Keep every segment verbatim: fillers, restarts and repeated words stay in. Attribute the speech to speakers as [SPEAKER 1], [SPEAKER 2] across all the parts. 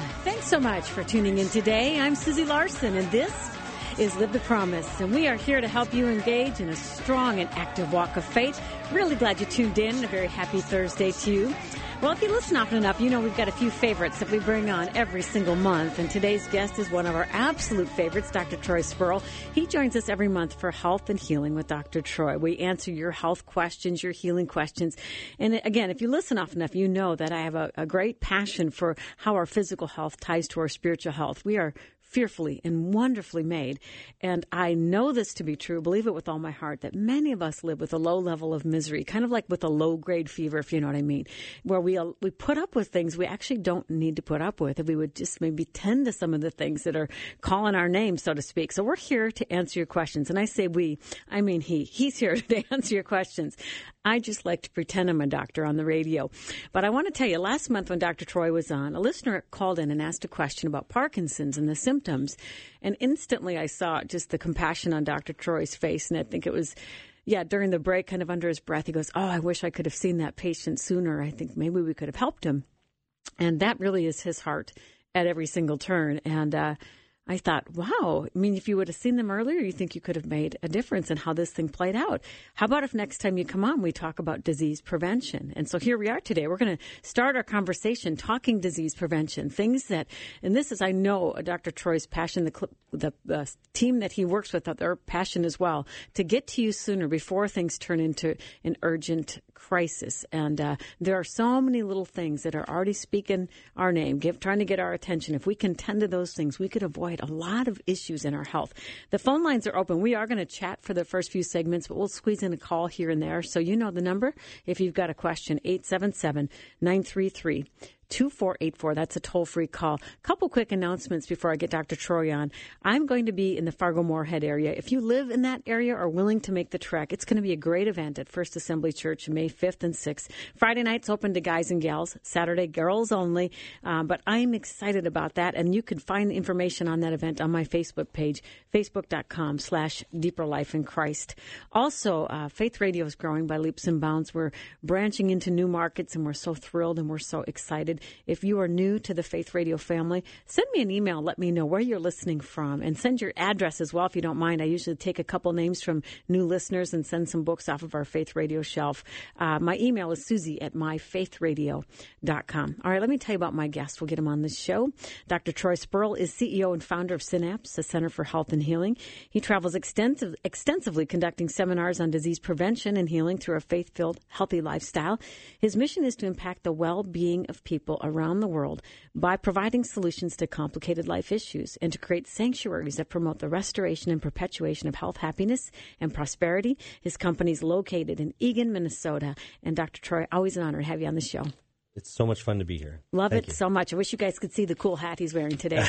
[SPEAKER 1] Thanks so much for tuning in today. I'm Susie Larson, and this is Live the Promise. And we are here to help you engage in a strong and active walk of faith. Really glad you tuned in. A very happy Thursday to you. Well, if you listen often enough, you know we've got a few favorites that we bring on every single month. And today's guest is one of our absolute favorites, Doctor Troy Spurl. He joins us every month for Health and Healing with Doctor Troy. We answer your health questions, your healing questions. And again, if you listen often enough, you know that I have a, a great passion for how our physical health ties to our spiritual health. We are fearfully and wonderfully made. And I know this to be true, believe it with all my heart, that many of us live with a low level of misery, kind of like with a low-grade fever, if you know what I mean, where we uh, we put up with things we actually don't need to put up with, if we would just maybe tend to some of the things that are calling our name, so to speak. So we're here to answer your questions. And I say we, I mean he. He's here to answer your questions. I just like to pretend I'm a doctor on the radio. But I want to tell you, last month when Doctor Troy was on, a listener called in and asked a question about Parkinson's and the symptoms. And instantly I saw just the compassion on Doctor Troy's face. And I think it was, yeah, during the break, kind of under his breath, he goes, oh, I wish I could have seen that patient sooner. I think maybe we could have helped him. And that really is his heart at every single turn. And uh I thought, wow, I mean, if you would have seen them earlier, you think you could have made a difference in how this thing played out. How about if next time you come on, we talk about disease prevention? And so here we are today. We're going to start our conversation talking disease prevention, things that, and this is, I know, Doctor Troy's passion, the, the, the team that he works with, their passion as well, to get to you sooner before things turn into an urgent crisis. And uh, there are so many little things that are already speaking our name, give, trying to get our attention. If we can tend to those things, we could avoid a lot of issues in our health. The phone lines are open. We are going to chat for the first few segments, but we'll squeeze in a call here and there. So you know the number. If you've got a question, eight seven seven, nine three three, two four eight four. That's a toll-free call. Couple quick announcements before I get Doctor Troy on. I'm going to be in the Fargo-Moorhead area. If you live in that area or are willing to make the trek, it's going to be a great event at First Assembly Church, May fifth and sixth. Friday night's open to guys and gals. Saturday, girls only. Um, but I'm excited about that, and you can find the information on that event on my Facebook page, facebook.com slash Deeper Life in Christ. Also, uh, Faith Radio is growing by leaps and bounds. We're branching into new markets, and we're so thrilled and we're so excited. If you are new to the Faith Radio family, send me an email. Let me know where you're listening from, and send your address as well if you don't mind. I usually take a couple names from new listeners and send some books off of our Faith Radio shelf. Uh, my email is Susie at my faith radio dot com. All right, let me tell you about my guest. We'll get him on this show. Doctor Troy Spurl is C E O and founder of Synapse, a Center for Health and Healing. He travels extensive, extensively conducting seminars on disease prevention and healing through a faith-filled, healthy lifestyle. His mission is to impact the well-being of people around the world by providing solutions to complicated life issues and to create sanctuaries that promote the restoration and perpetuation of health, happiness, and prosperity. His company is located in Eagan, Minnesota. And Doctor Troy, always an honor to have you on the show.
[SPEAKER 2] It's so much fun to be here.
[SPEAKER 1] Love
[SPEAKER 2] Thank
[SPEAKER 1] it
[SPEAKER 2] you.
[SPEAKER 1] so much. I wish you guys could see the cool hat he's wearing today.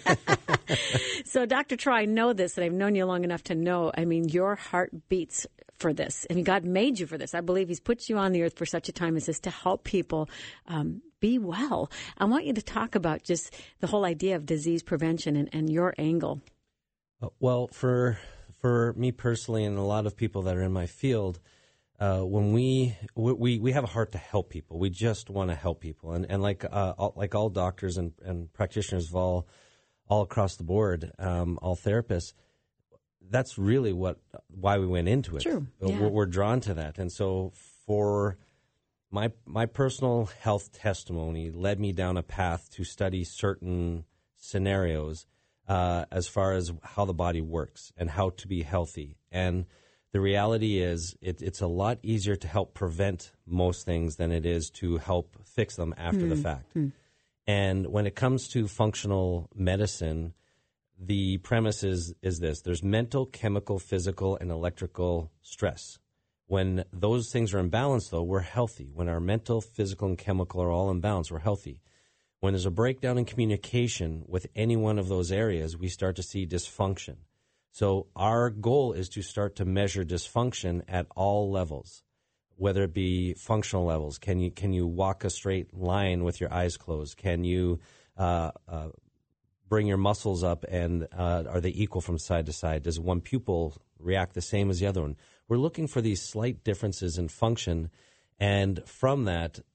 [SPEAKER 1] So, Doctor Troy, I know this, and I've known you long enough to know, I mean, your heart beats for this. I mean, God made you for this. I believe he's put you on the earth for such a time as this to help people um, be well. I want you to talk about just the whole idea of disease prevention and, and your angle.
[SPEAKER 2] Uh, well, for for me personally and a lot of people that are in my field, uh, when we, we we have a heart to help people. We just want to help people. And, and like uh, all, like all doctors and, and practitioners of all, all across the board, um, all therapists, that's really what why we went into it.
[SPEAKER 1] True. Yeah.
[SPEAKER 2] We're, we're drawn to that. And so for my my personal health testimony led me down a path to study certain scenarios uh, as far as how the body works and how to be healthy. And the reality is it, it's a lot easier to help prevent most things than it is to help fix them after mm. the fact. Mm. And when it comes to functional medicine, the premise is, is this. There's mental, chemical, physical, and electrical stress. When those things are in balance, though, we're healthy. When our mental, physical, and chemical are all in balance, we're healthy. When there's a breakdown in communication with any one of those areas, we start to see dysfunction. So our goal is to start to measure dysfunction at all levels, whether it be functional levels. Can you can you walk a straight line with your eyes closed? Can you uh, uh, bring your muscles up, and uh, are they equal from side to side? Does one pupil react the same as the other one? We're looking for these slight differences in function, and from that,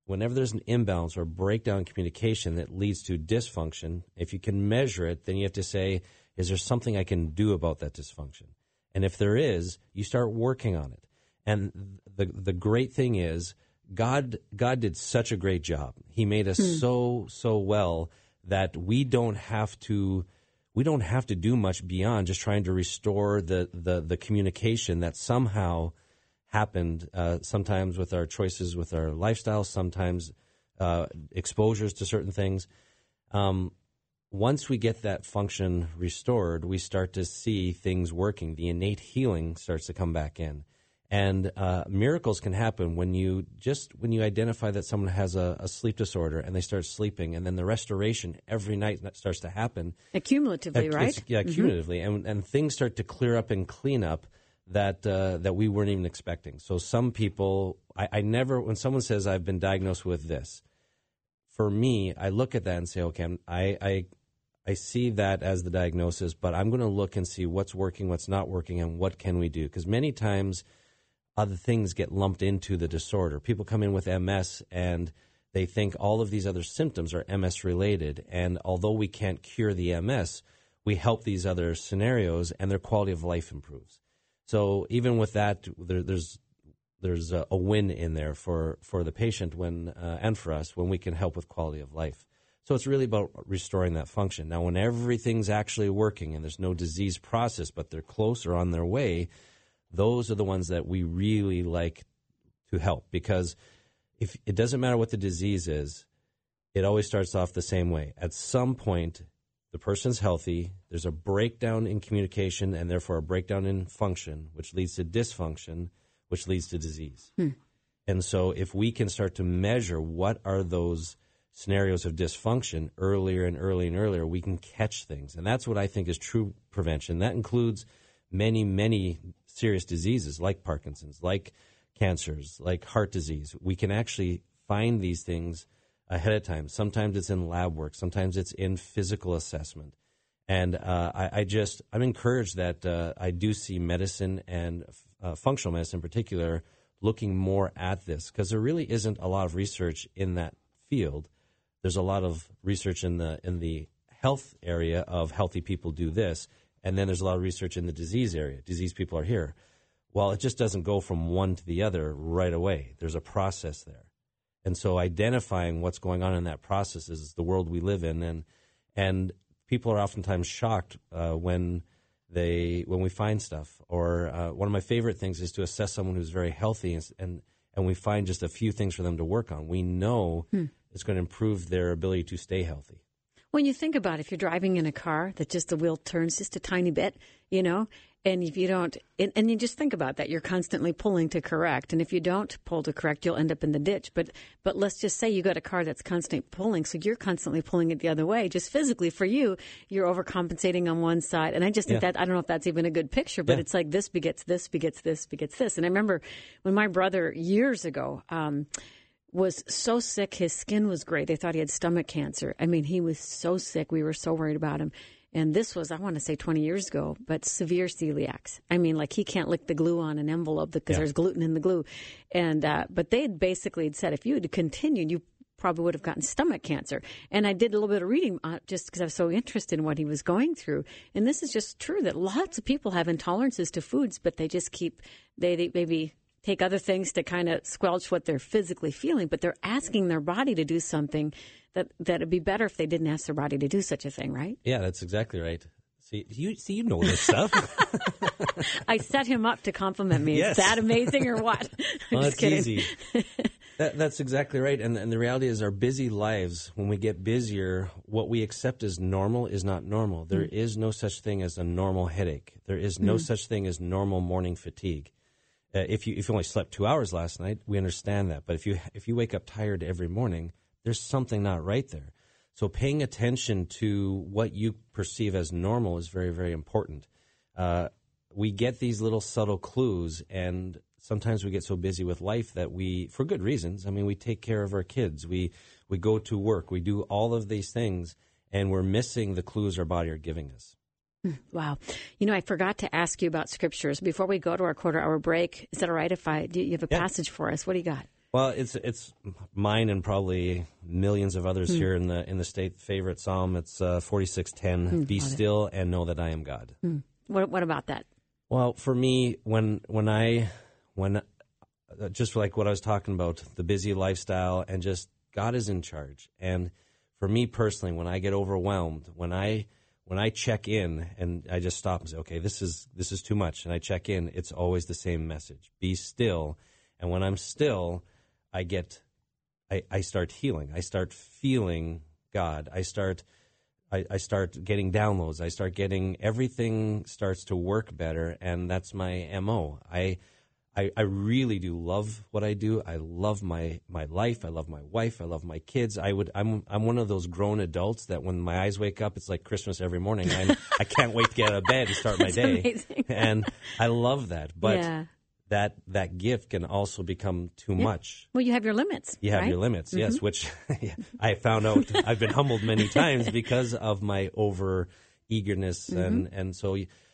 [SPEAKER 2] whenever there's an imbalance or breakdown in communication that leads to dysfunction, if you can measure it, then you have to say, is there something I can do about that dysfunction? And if there is, you start working on it. And the the great thing is, God God did such a great job. He made us mm. so so well that we don't have to we don't have to do much beyond just trying to restore the the, the communication that somehow happened. Uh, sometimes with our choices, with our lifestyle, sometimes uh, exposures to certain things. Um, once we get that function restored, we start to see things working. The innate healing starts to come back in. And uh, miracles can happen when you just when you identify that someone has a, a sleep disorder and they start sleeping, and then the restoration every night starts to happen.
[SPEAKER 1] Cumulatively,
[SPEAKER 2] uh,
[SPEAKER 1] right?
[SPEAKER 2] Yeah,
[SPEAKER 1] mm-hmm.
[SPEAKER 2] cumulatively, and and things start to clear up and clean up that uh, that we weren't even expecting. So some people, I, I never, when someone says I've been diagnosed with this, for me, I look at that and say, okay, I'm, I I I see that as the diagnosis, but I'm going to look and see what's working, what's not working, and what can we do? Because many times other things get lumped into the disorder. People come in with M S and they think all of these other symptoms are M S related. And although we can't cure the M S, we help these other scenarios and their quality of life improves. So even with that, there, there's there's a, a win in there for, for the patient when uh, and for us when we can help with quality of life. So it's really about restoring that function. Now, when everything's actually working and there's no disease process, but they're close or on their way, those are the ones that we really like to help, because if it doesn't matter what the disease is, it always starts off the same way. At some point, the person's healthy, there's a breakdown in communication and therefore a breakdown in function, which leads to dysfunction, which leads to disease. Hmm. And so if we can start to measure what are those scenarios of dysfunction earlier and earlier and earlier, we can catch things. And that's what I think is true prevention. That includes many, many serious diseases like Parkinson's, like cancers, like heart disease. We can actually find these things ahead of time. Sometimes it's in lab work. Sometimes it's in physical assessment. And uh, I, I just, I'm encouraged that uh, I do see medicine and uh, functional medicine in particular looking more at this, because there really isn't a lot of research in that field. There's a lot of research in the in the health area of healthy people do this. And then there's a lot of research in the disease area. Disease people are here. Well, it just doesn't go from one to the other right away. There's a process there. And so identifying what's going on in that process is the world we live in. And and people are oftentimes shocked uh, when they when we find stuff. Or uh, one of my favorite things is to assess someone who's very healthy and and, and we find just a few things for them to work on. We know hmm. it's going to improve their ability to stay healthy.
[SPEAKER 1] When you think about it, if you're driving in a car that just the wheel turns just a tiny bit, you know, and if you don't, and, and you just think about that, you're constantly pulling to correct. And if you don't pull to correct, you'll end up in the ditch. But but let's just say you got a car that's constantly pulling, so you're constantly pulling it the other way. Just physically for you, you're overcompensating on one side. And I just think yeah. that, I don't know if that's even a good picture, but yeah. it's like this begets this, begets this, begets this. And I remember when my brother years ago, um, was so sick, his skin was gray. They thought he had stomach cancer. I mean, he was so sick. We were so worried about him. And this was, I want to say twenty years ago, but severe celiacs. I mean, like he can't lick the glue on an envelope because yeah. there's gluten in the glue. And uh, but they had basically said if you had continued, you probably would have gotten stomach cancer. And I did a little bit of reading uh, just because I was so interested in what he was going through. And this is just true that lots of people have intolerances to foods, but they just keep, they, they maybe take other things to kind of squelch what they're physically feeling, but they're asking their body to do something that that would be better if they didn't ask their body to do such a thing, right?
[SPEAKER 2] Yeah, that's exactly right. See, you see, you know this stuff.
[SPEAKER 1] I set him up to compliment me.
[SPEAKER 2] Yes.
[SPEAKER 1] Is that amazing or what?
[SPEAKER 2] Well,
[SPEAKER 1] just
[SPEAKER 2] that's
[SPEAKER 1] kidding.
[SPEAKER 2] easy. that, that's exactly right. And, and the reality is our busy lives, when we get busier, what we accept as normal is not normal. There mm. is no such thing as a normal headache. There is no mm. such thing as normal morning fatigue. Uh, if you if you only slept two hours last night, we understand that. But if you if you wake up tired every morning, there's something not right there. So paying attention to what you perceive as normal is very, very important. Uh, we get these little subtle clues, and sometimes we get so busy with life that we, for good reasons, I mean, we take care of our kids, we we go to work, we do all of these things, and we're missing the clues our body are giving us.
[SPEAKER 1] Wow. You know, I forgot to ask you about scriptures. Before we go to our quarter hour break, is that all right if I, do you have a
[SPEAKER 2] yeah.
[SPEAKER 1] passage for us? What do you got?
[SPEAKER 2] Well, it's it's mine and probably millions of others
[SPEAKER 1] Hmm.
[SPEAKER 2] here in the in the state favorite psalm. It's uh, forty-six ten.
[SPEAKER 1] Hmm,
[SPEAKER 2] Be
[SPEAKER 1] love it.
[SPEAKER 2] still and know that I am God.
[SPEAKER 1] Hmm. What what about that?
[SPEAKER 2] Well, for me, when when I when uh, just like what I was talking about, the busy lifestyle and just God is in charge. And for me personally, when I get overwhelmed, when I when I check in and I just stop and say, okay, this is this is too much, and I check in, it's always the same message: be still. And when I'm still, I get, I, I start healing. I start feeling God. I start, I, I start getting downloads. I start getting, everything starts to work better, and that's my M O. I, I, I really do love what I do. I love my, my life. I love my wife. I love my kids. I would, I'm, I'm one of those grown adults that when my eyes wake up, it's like Christmas every morning. I'm, I can't wait to get out of bed and start my
[SPEAKER 1] That's
[SPEAKER 2] day.
[SPEAKER 1] amazing.
[SPEAKER 2] And I love that. But
[SPEAKER 1] yeah.
[SPEAKER 2] that that gift can also become too
[SPEAKER 1] Yeah.
[SPEAKER 2] much.
[SPEAKER 1] Well, you have your limits.
[SPEAKER 2] You have
[SPEAKER 1] right?
[SPEAKER 2] your limits,
[SPEAKER 1] Mm-hmm.
[SPEAKER 2] yes, which I found out. I've been humbled many times because of my over eagerness,
[SPEAKER 1] Mm-hmm.
[SPEAKER 2] and and so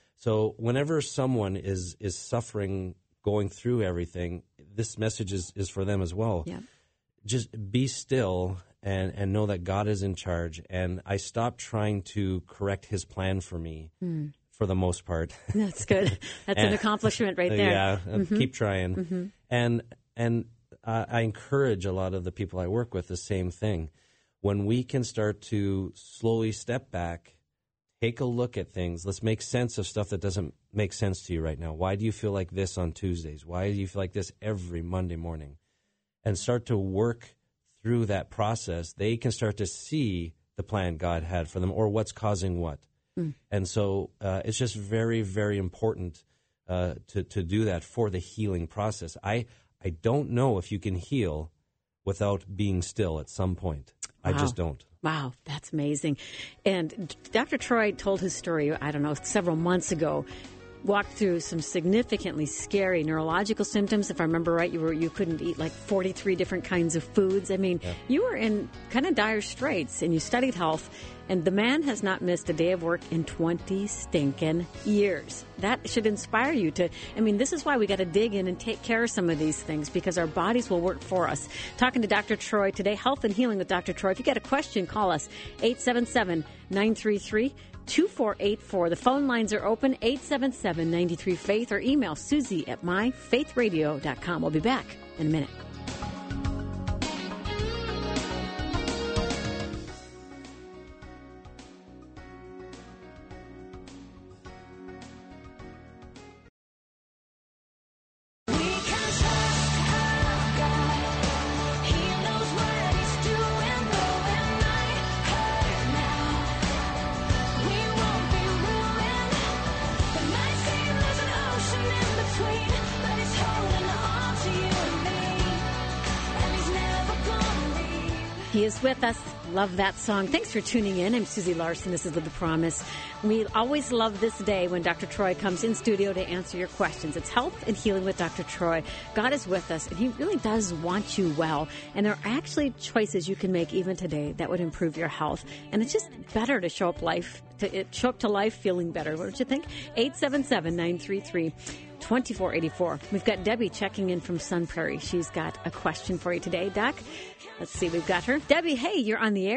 [SPEAKER 2] so whenever someone is is suffering, going through everything, this message is, is for them as well.
[SPEAKER 1] Yeah.
[SPEAKER 2] Just be still and and know that God is in charge. And I stopped trying to correct His plan for me. Mm. For the most part.
[SPEAKER 1] That's good. That's an
[SPEAKER 2] And-
[SPEAKER 1] accomplishment right there.
[SPEAKER 2] Yeah,
[SPEAKER 1] Mm-hmm.
[SPEAKER 2] keep trying.
[SPEAKER 1] Mm-hmm.
[SPEAKER 2] And and uh, I encourage a lot of the people I work with the same thing. When we can start to slowly step back, take a look at things, let's make sense of stuff that doesn't make sense to you right now. Why do you feel like this on Tuesdays? Why do you feel like this every Monday morning? And start to work through that process. They can start to see the plan God had for them or what's causing what. Mm. And so uh, it's just very, very important uh, to, to do that for the healing process. I, I don't know if you can heal without being still at some point.
[SPEAKER 1] Wow.
[SPEAKER 2] I just don't.
[SPEAKER 1] Wow, that's amazing. And Doctor Troy told his story, I don't know, several months ago, walked through some significantly scary neurological symptoms. If I remember right, you were you couldn't eat like forty-three different kinds of foods. I mean,
[SPEAKER 2] yeah.
[SPEAKER 1] you were in kind of dire straits, and you studied health. And the man has not missed a day of work in twenty stinking years. That should inspire you to, I mean, this is why we got to dig in and take care of some of these things, because our bodies will work for us. Talking to Doctor Troy today, Health and Healing with Doctor Troy. If you got a question, call us, eight seven seven, nine three three, two four eight four. The phone lines are open, eight seven seven, nine three, faith, or email Susie at my faith radio dot com. We'll be back in a minute. He is with us. Love that song. Thanks for tuning in. I'm Susie Larson. This is Live the Promise. We always love this day when Doctor Troy comes in studio to answer your questions. It's Health and Healing with Doctor Troy. God is with us, and He really does want you well. And there are actually choices you can make even today that would improve your health. And it's just better to show up life, to it, show up to life feeling better. What did you think? eight seven seven, nine three three, two four eight four. We've got Debbie checking in from Sun Prairie. She's got a question for you today, Doc. Let's see, we've got her. Debbie, hey, you're on the air.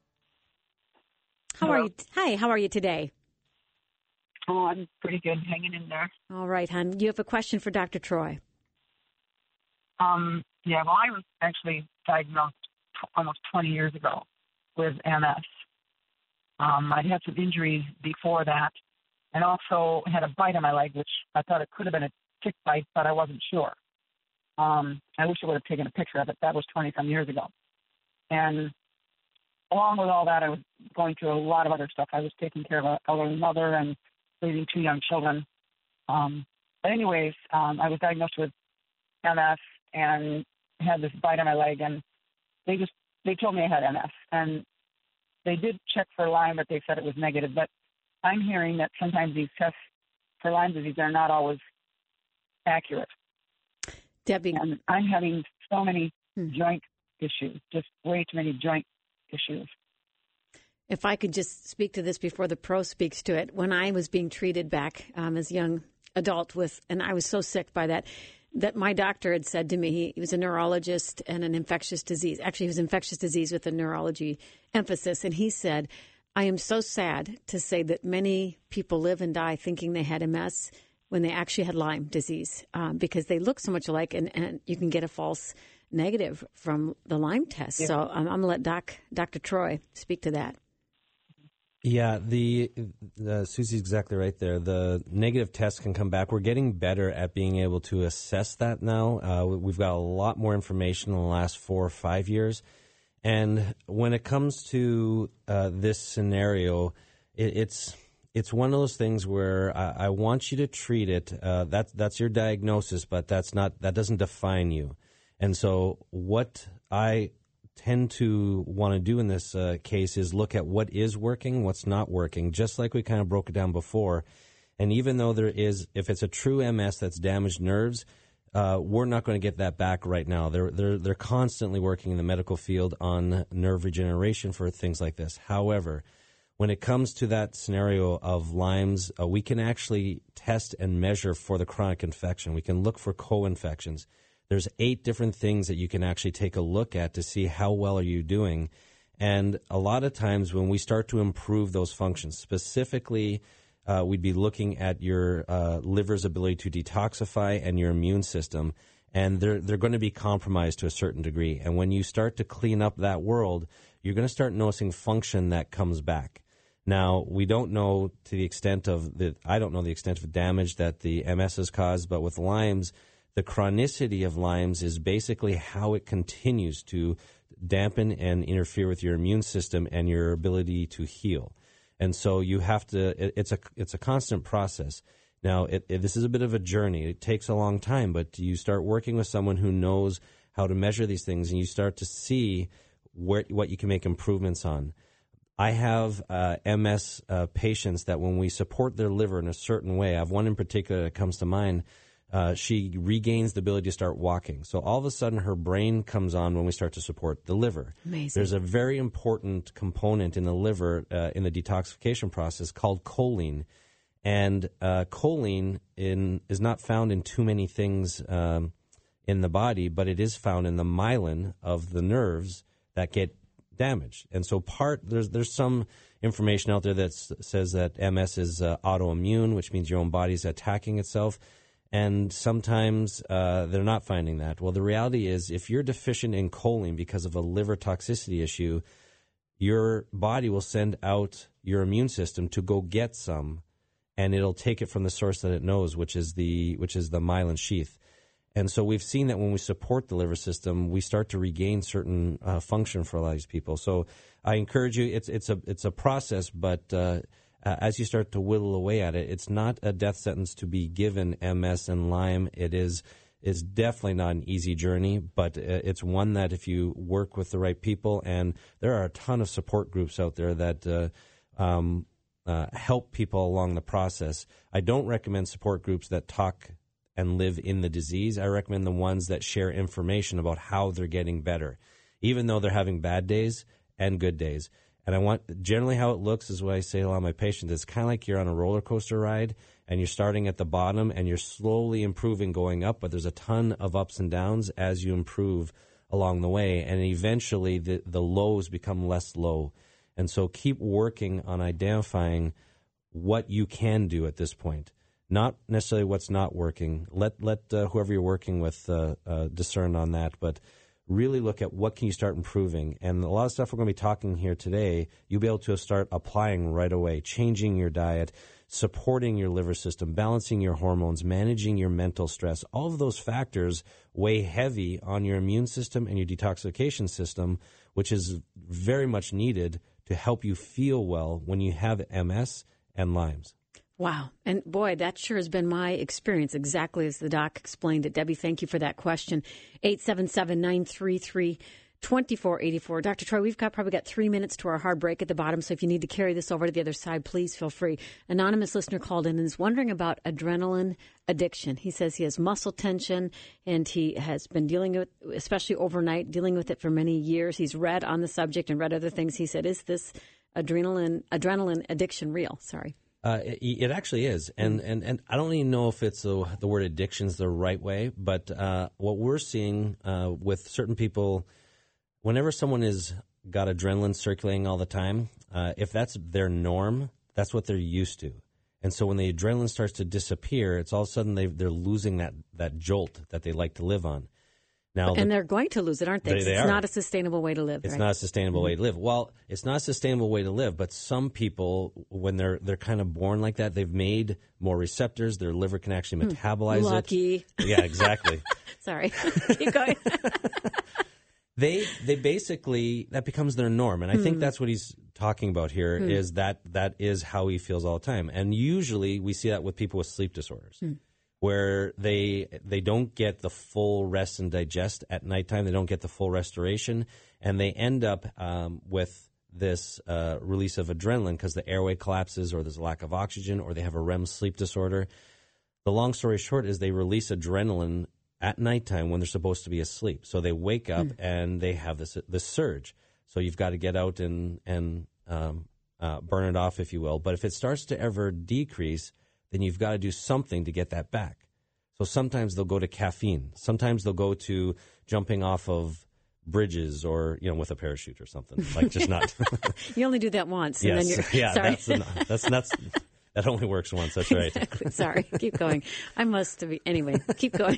[SPEAKER 1] How
[SPEAKER 3] Hello.
[SPEAKER 1] are you? Hi, how are you today?
[SPEAKER 3] Oh, I'm pretty good, hanging in there.
[SPEAKER 1] All right, hon. You have a question for Doctor Troy.
[SPEAKER 3] Um, yeah, well, I was actually diagnosed t- almost twenty years ago with M S. Um, I'd had some injuries before that, and also had a bite on my leg, which I thought it could have been a tick bite, but I wasn't sure. Um, I wish I would have taken a picture of it. That was twenty-some years ago. And along with all that, I was going through a lot of other stuff. I was taking care of an elderly mother and raising two young children. Um, but anyways, um, I was diagnosed with M S and had this bite on my leg, and they just they told me I had M S. And they did check for Lyme, but they said it was negative. But I'm hearing that sometimes these tests for Lyme disease are not always accurate.
[SPEAKER 1] Debbie.
[SPEAKER 3] And I'm having so many
[SPEAKER 1] Hmm.
[SPEAKER 3] joint issues, just way too many joint issues.
[SPEAKER 1] If I could just speak to this before the pro speaks to it. When I was being treated back um, as a young adult with, and I was so sick by that, that my doctor had said to me. He, he was a neurologist and an infectious disease. Actually, he was infectious disease with a neurology emphasis. And he said, I am so sad to say that many people live and die thinking they had M S when they actually had Lyme disease, um, because they look so much alike, and, and you can get a false negative from the Lyme test. Yeah. So um, I'm going to let Doc, Doctor Troy speak to that.
[SPEAKER 2] Yeah, the uh, Susie's exactly right there. The negative tests can come back. We're getting better at being able to assess that now. Uh, we've got a lot more information in the last four or five years. And when it comes to uh, this scenario, it, it's it's one of those things where I, I want you to treat it. Uh, that, that's your diagnosis, but that's not that doesn't define you. And so what I tend to want to do in this uh, case is look at what is working, what's not working, just like we kind of broke it down before. And even though there is, if it's a true M S that's damaged nerves, uh, we're not going to get that back right now. They're, they're, they're constantly working in the medical field on nerve regeneration for things like this. However, when it comes to that scenario of Lyme's, uh, we can actually test and measure for the chronic infection. We can look for co-infections. There's eight different things that you can actually take a look at to see how well are you doing. And a lot of times when we start to improve those functions, specifically, uh, we'd be looking at your uh, liver's ability to detoxify and your immune system. And they're, they're going to be compromised to a certain degree. And when you start to clean up that world, you're going to start noticing function that comes back. Now, we don't know to the extent of the, I don't know the extent of damage that the M S has caused, but with Lyme's, the chronicity of Lyme's is basically how it continues to dampen and interfere with your immune system and your ability to heal. And so you have to, it, it's a it's a constant process. Now, it, it, this is a bit of a journey. It takes a long time, but you start working with someone who knows how to measure these things, and you start to see where, what you can make improvements on. I have uh, M S uh, patients that when we support their liver in a certain way, I have one in particular that comes to mind. Uh, she regains the ability to start walking. So all of a sudden her brain comes on when we start to support the liver.
[SPEAKER 1] Amazing.
[SPEAKER 2] There's a very important component in the liver uh, in the detoxification process called choline. And uh, choline in, is not found in too many things um, in the body, but it is found in the myelin of the nerves that get damaged. And so part there's there's some information out there that says that M S is uh, autoimmune, which means your own body's attacking itself. And sometimes uh, they're not finding that. Well, the reality is if you're deficient in choline because of a liver toxicity issue, your body will send out your immune system to go get some, and it'll take it from the source that it knows, which is the which is the myelin sheath. And so we've seen that when we support the liver system, we start to regain certain uh, function for a lot of these people. So I encourage you, it's it's a it's a process, but uh, Uh, as you start to whittle away at it, it's not a death sentence to be given M S and Lyme. It is is definitely not an easy journey, but it's one that if you work with the right people, and there are a ton of support groups out there that uh, um, uh, help people along the process. I don't recommend support groups that talk and live in the disease. I recommend the ones that share information about how they're getting better, even though they're having bad days and good days. And I want, generally how it looks is what I say to a lot of my patients. It's kind of like you're on a roller coaster ride and you're starting at the bottom and you're slowly improving going up, but there's a ton of ups and downs as you improve along the way. And eventually the, the lows become less low. And so keep working on identifying what you can do at this point, not necessarily what's not working. Let, let uh, whoever you're working with uh, uh, discern on that, but really look at what can you start improving. And a lot of stuff we're going to be talking here today, you'll be able to start applying right away, changing your diet, supporting your liver system, balancing your hormones, managing your mental stress. All of those factors weigh heavy on your immune system and your detoxification system, which is very much needed to help you feel well when you have M S and Lyme's.
[SPEAKER 1] Wow. And boy, that sure has been my experience, exactly as the doc explained it. Debbie, thank you for that question. eight seven seven, nine three three, two four eight four. Doctor Troy, we've got probably got three minutes to our hard break at the bottom, so if you need to carry this over to the other side, please feel free. Anonymous listener called in and is wondering about adrenaline addiction. He says he has muscle tension, and he has been dealing with, especially overnight, dealing with it for many years. He's read on the subject and read other things. He said, is this adrenaline adrenaline addiction real? Sorry.
[SPEAKER 2] Uh, it, it actually is, and, and and I don't even know if it's the, the word addiction is the right way, but uh, what we're seeing uh, with certain people, whenever someone is got adrenaline circulating all the time, uh, if that's their norm, that's what they're used to. And so when the adrenaline starts to disappear, it's all of a sudden they, they're losing that, that jolt that they like to live on. Now,
[SPEAKER 1] and
[SPEAKER 2] the,
[SPEAKER 1] they're going to lose it, aren't they?
[SPEAKER 2] they, they
[SPEAKER 1] it's
[SPEAKER 2] are.
[SPEAKER 1] not a sustainable way to live.
[SPEAKER 2] It's
[SPEAKER 1] right?
[SPEAKER 2] not a sustainable
[SPEAKER 1] mm-hmm.
[SPEAKER 2] way to live. Well, it's not a sustainable way to live, but some people, when they're they're kind of born like that, they've made more receptors. Their liver can actually metabolize
[SPEAKER 1] Lucky.
[SPEAKER 2] it. Lucky. Yeah, exactly.
[SPEAKER 1] Sorry. Keep going.
[SPEAKER 2] They they basically, that becomes their norm. And I mm. think that's what he's talking about here mm. is that that is how he feels all the time. And usually we see that with people with sleep disorders mm. where they they don't get the full rest and digest at nighttime. They don't get the full restoration. And they end up um, with this uh, release of adrenaline because the airway collapses or there's a lack of oxygen or they have a R E M sleep disorder. The long story short is they release adrenaline at nighttime when they're supposed to be asleep. So they wake up mm. and they have this this surge. So you've got to get out and, and um, uh, burn it off, if you will. But if it starts to ever decrease, then you've got to do something to get that back. So sometimes they'll go to caffeine. Sometimes they'll go to jumping off of bridges or, you know, with a parachute or something. Like just not.
[SPEAKER 1] You only do that once.
[SPEAKER 2] Yes.
[SPEAKER 1] And then you're,
[SPEAKER 2] yeah,
[SPEAKER 1] sorry.
[SPEAKER 2] that's, an, that's, that's, that only works once. That's right.
[SPEAKER 1] Exactly. Sorry. Keep going. I must be. Anyway, keep going.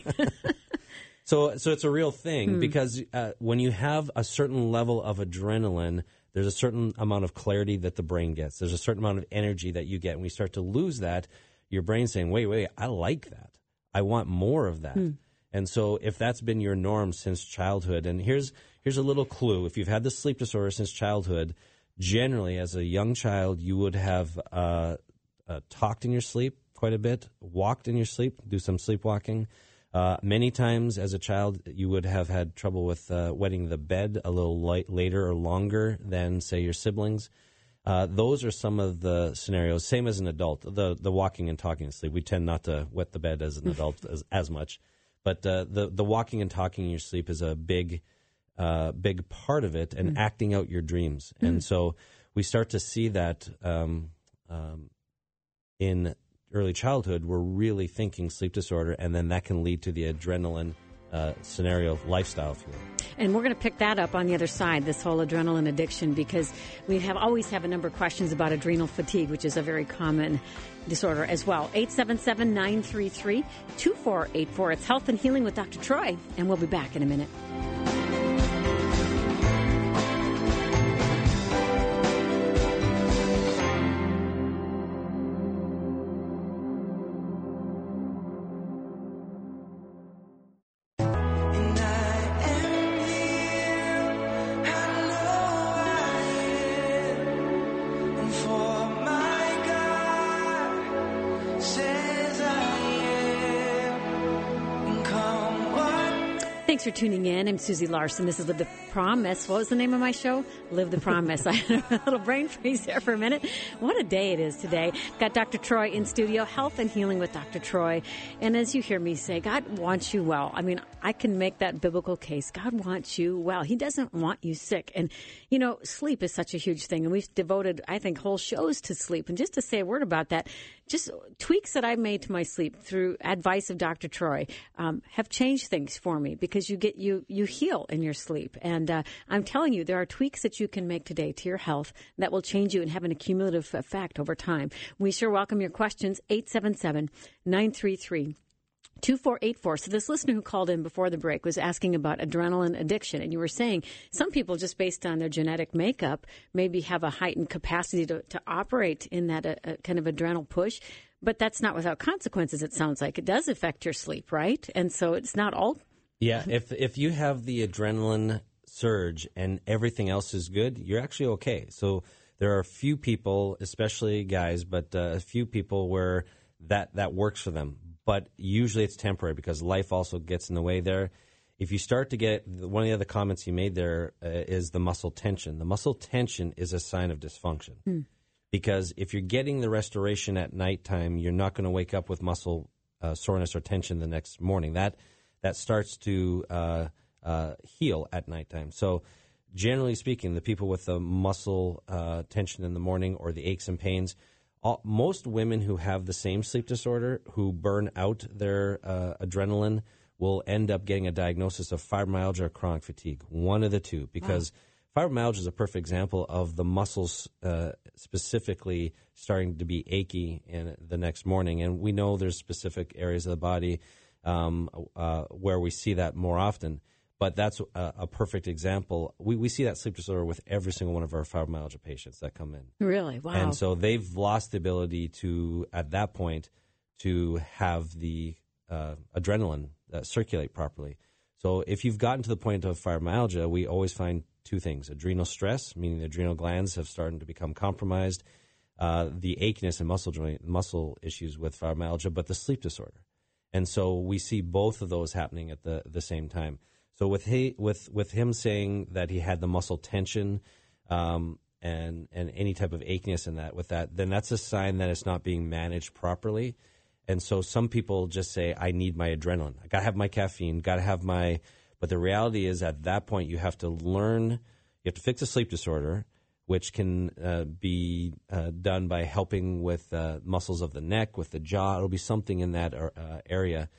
[SPEAKER 2] so, so it's a real thing
[SPEAKER 1] hmm.
[SPEAKER 2] because uh, when you have a certain level of adrenaline, there's a certain amount of clarity that the brain gets. There's a certain amount of energy that you get. And when you start to lose that, your brain's saying, wait, wait, I like that. I want more of that. Hmm. And so if that's been your norm since childhood, and here's here's a little clue. If you've had the sleep disorder since childhood, generally as a young child, you would have uh, uh, talked in your sleep quite a bit, walked in your sleep, do some sleepwalking. Uh, many times as a child, you would have had trouble with uh, wetting the bed a little light, later or longer than, say, your siblings. Uh, those are some of the scenarios. Same as an adult, the the walking and talking in sleep. We tend not to wet the bed as an adult as, as much. But uh, the, the walking and talking in your sleep is a big, uh, big part of it, and mm. acting out your dreams. Mm. And so we start to see that um, um, in early childhood, we're really thinking sleep disorder, and then that can lead to the adrenaline uh, scenario of lifestyle, if you will.
[SPEAKER 1] And we're going to pick that up on the other side, this whole adrenaline addiction, because we have always have a number of questions about adrenal fatigue, which is a very common disorder as well. eight seven seven, nine three three, two four eight four. It's Health and Healing with Doctor Troy, and we'll be back in a minute. Thanks for tuning in. I'm Susie Larson. This is Live the Promise. What was the name of my show? Live the Promise. I had a little brain freeze there for a minute. What a day it is today. Got Doctor Troy in studio, Health and Healing with Doctor Troy. And as you hear me say, God wants you well. I mean, I can make that biblical case. God wants you well. He doesn't want you sick. And, you know, sleep is such a huge thing. And we've devoted, I think, whole shows to sleep. And just to say a word about that, just tweaks that I've made to my sleep through advice of Doctor Troy um, have changed things for me, because you get you you heal in your sleep. And uh, I'm telling you, there are tweaks that you can make today to your health that will change you and have an accumulative effect over time. We sure welcome your questions. eight seven seven, nine three three, two four eight four. So this listener who called in before the break was asking about adrenaline addiction. And you were saying some people, just based on their genetic makeup, maybe have a heightened capacity to, to operate in that uh, uh, kind of adrenal push. But that's not without consequences, it sounds like. It does affect your sleep, right? And so it's not all...
[SPEAKER 2] Yeah, if if you have the adrenaline surge and everything else is good, you're actually okay. So there are a few people, especially guys, but uh, a few people where that, that works for them. But usually it's temporary because life also gets in the way there. If you start to get, one of the other comments you made there uh, is the muscle tension. The muscle tension is a sign of dysfunction. Mm. Because if you're getting the restoration at nighttime, you're not going to wake up with muscle uh, soreness or tension the next morning. That that starts to uh, uh, heal at nighttime. So generally speaking, the people with the muscle uh, tension in the morning or the aches and pains all, most women who have the same sleep disorder, who burn out their uh, adrenaline, will end up getting a diagnosis of fibromyalgia or chronic fatigue, one of the two, because wow. fibromyalgia is a perfect example of the muscles uh, specifically starting to be achy in the next morning. And we know there's specific areas of the body um, uh, where we see that more often. But that's a, a perfect example. We, we see that sleep disorder with every single one of our fibromyalgia patients that come in.
[SPEAKER 1] Really? Wow.
[SPEAKER 2] And so they've lost the ability to, at that point, to have the uh, adrenaline uh, circulate properly. So if you've gotten to the point of fibromyalgia, we always find two things: adrenal stress, meaning the adrenal glands have started to become compromised, uh, the achiness and muscle joint, muscle issues with fibromyalgia, but the sleep disorder. And so we see both of those happening at the, the same time. So with he, with with him saying that he had the muscle tension um, and and any type of achiness in that, with that, then that's a sign that it's not being managed properly. And so some people just say, I need my adrenaline. I got to have my caffeine, got to have my... But the reality is at that point you have to learn, you have to fix a sleep disorder, which can uh, be uh, done by helping with uh, muscles of the neck, with the jaw. It'll be something in that uh, area.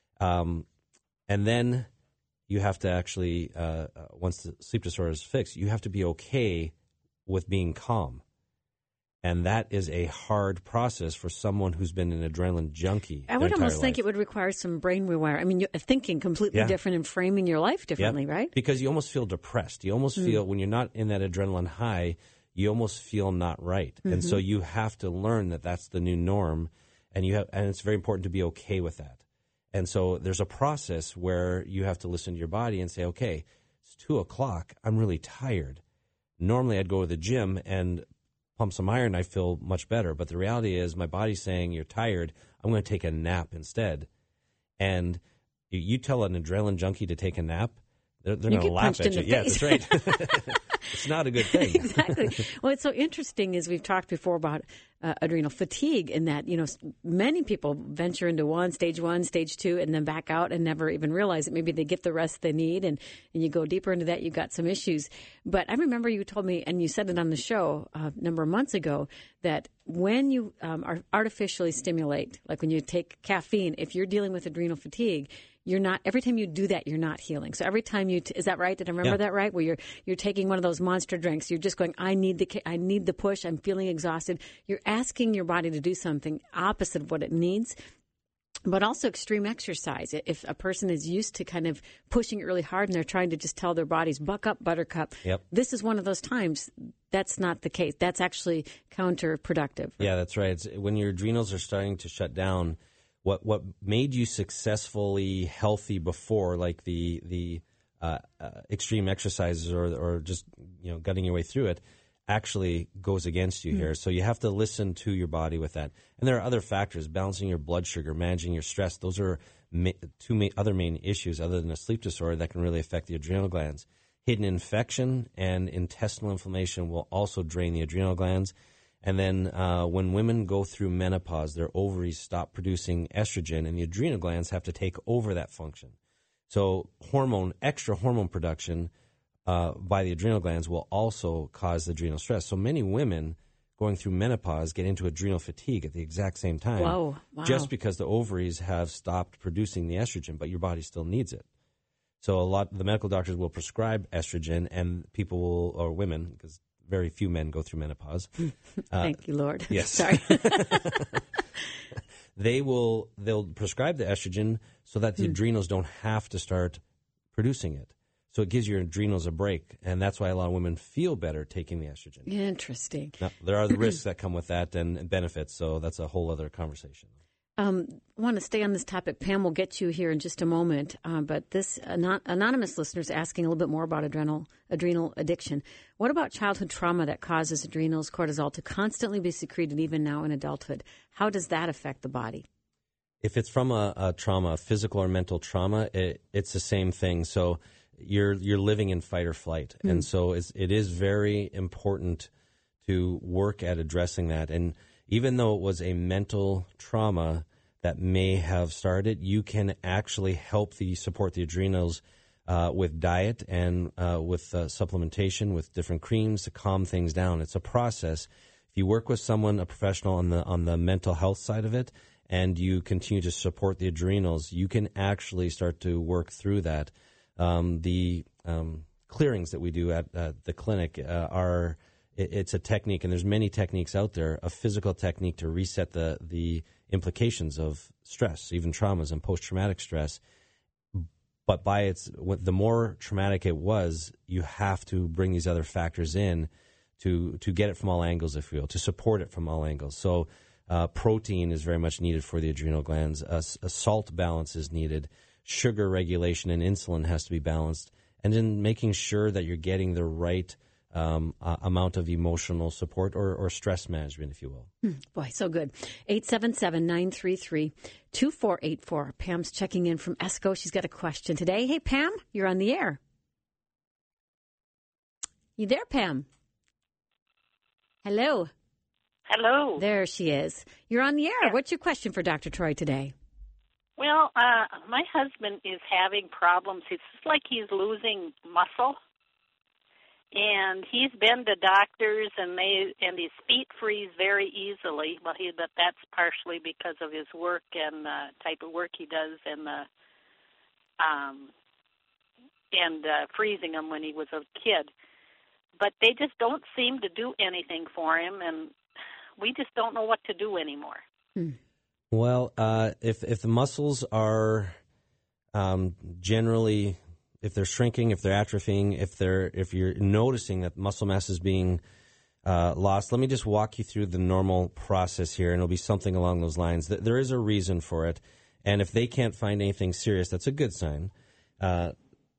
[SPEAKER 2] Um, and then... You have to actually, uh, once the sleep disorder is fixed, you have to be okay with being calm. And that is a hard process for someone who's been an adrenaline junkie.
[SPEAKER 1] I would almost
[SPEAKER 2] life.
[SPEAKER 1] think it would require some brain rewire. I mean, you're thinking completely
[SPEAKER 2] yeah.
[SPEAKER 1] different and framing your life differently,
[SPEAKER 2] yeah.
[SPEAKER 1] right?
[SPEAKER 2] Because you almost feel depressed. You almost mm. feel, when you're not in that adrenaline high, you almost feel not right. Mm-hmm. And so you have to learn that that's the new norm, and you have, and it's very important to be okay with that. And so there's a process where you have to listen to your body and say, okay, it's two o'clock. I'm really tired. Normally I'd go to the gym and pump some iron. I feel much better. But the reality is my body's saying, you're tired. I'm going to take a nap instead. And you, you tell an adrenaline junkie to take a nap, they're, they're going to laugh at you. Yeah, that's right. It's not a good thing.
[SPEAKER 1] Exactly. Well, it's so interesting, as we've talked before about uh, adrenal fatigue, in that, you know, many people venture into one, stage one, stage two, and then back out and never even realize it. Maybe they get the rest they need, and, and you go deeper into that, you've got some issues. But I remember you told me, and you said it on the show uh, a number of months ago, that when you um, are artificially stimulate, like when you take caffeine, if you're dealing with adrenal fatigue, you're not, every time you do that, you're not healing. So every time you, t- is that right? Did I remember
[SPEAKER 2] yeah.
[SPEAKER 1] that right? Where you're, you're taking one of those monster drinks, you're just going, I need the, I need the push, I'm feeling exhausted. You're asking your body to do something opposite of what it needs. But also extreme exercise. If a person is used to kind of pushing really hard and they're trying to just tell their bodies, buck up, buttercup,
[SPEAKER 2] yep.
[SPEAKER 1] this is one of those times. That's not the case. That's actually counterproductive.
[SPEAKER 2] Yeah, that's right. It's, when your adrenals are starting to shut down, What what made you successfully healthy before, like the the uh, uh, extreme exercises or or just you know gutting your way through it, actually goes against you mm. here. So you have to listen to your body with that. And there are other factors: balancing your blood sugar, managing your stress. Those are ma- two ma- other main issues, other than a sleep disorder, that can really affect the adrenal glands. Hidden infection and intestinal inflammation will also drain the adrenal glands. And then uh, when women go through menopause, their ovaries stop producing estrogen, and the adrenal glands have to take over that function. So hormone, extra hormone production uh, by the adrenal glands will also cause adrenal stress. So many women going through menopause get into adrenal fatigue at the exact same time.
[SPEAKER 1] Whoa, wow.
[SPEAKER 2] Just because the ovaries have stopped producing the estrogen, but your body still needs it. So a lot the medical doctors will prescribe estrogen, and people will, or women, because very few men go through menopause. Uh,
[SPEAKER 1] Thank you, Lord.
[SPEAKER 2] Yes.
[SPEAKER 1] Sorry.
[SPEAKER 2] they will they'll prescribe the estrogen so that the mm. adrenals don't have to start producing it. So it gives your adrenals a break, and that's why a lot of women feel better taking the estrogen.
[SPEAKER 1] Interesting.
[SPEAKER 2] Now, there are the risks that come with that and benefits, so that's a whole other conversation.
[SPEAKER 1] Um, I want to stay on this topic. Pam will get you here in just a moment. Uh, but this anon- anonymous listener is asking a little bit more about adrenal adrenal addiction. What about childhood trauma that causes adrenals, cortisol to constantly be secreted even now in adulthood? How does that affect the body?
[SPEAKER 2] If it's from a, a trauma, a physical or mental trauma, it, it's the same thing. So you're you're living in fight or flight. Mm. And so it's, it is very important to work at addressing that. And even though it was a mental trauma that may have started, you can actually help the support the adrenals uh, with diet and uh, with uh, supplementation, with different creams to calm things down. It's a process. If you work with someone, a professional on the on the mental health side of it, and you continue to support the adrenals, you can actually start to work through that. Um, the um, clearings that we do at, at the clinic uh, are it, it's a technique, and there's many techniques out there, a physical technique to reset the the implications of stress, even traumas and post-traumatic stress. But by its, the more traumatic it was, you have to bring these other factors in to to get it from all angles, if you will, to support it from all angles. So uh, protein is very much needed for the adrenal glands. Uh, a salt balance is needed. Sugar regulation and insulin has to be balanced. And then making sure that you're getting the right um, uh, amount of emotional support or, or stress management, if you will.
[SPEAKER 1] Hmm, boy, so good. eight seven seven, nine three three, two four eight four. Pam's checking in from Esco. She's got a question today. Hey, Pam, you're on the air. You there, Pam? Hello.
[SPEAKER 4] Hello.
[SPEAKER 1] There she is. You're on the air.
[SPEAKER 4] Yeah.
[SPEAKER 1] What's your question for Doctor Troy today?
[SPEAKER 4] Well, uh, my husband is having problems. It's like he's losing muscle. And he's been to doctors, and they and his feet freeze very easily. But he, but that's partially because of his work and the type of work he does, and the um, and uh, freezing them when he was a kid. But they just don't seem to do anything for him, and we just don't know what to do anymore.
[SPEAKER 1] Hmm.
[SPEAKER 2] Well, uh, if if the muscles are um, generally, if they're shrinking, if they're atrophying, if they're if you're noticing that muscle mass is being uh, lost, let me just walk you through the normal process here, and it'll be something along those lines. There is a reason for it, and if they can't find anything serious, that's a good sign. Uh,